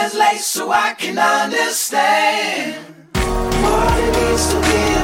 translate so I can understand what it means to be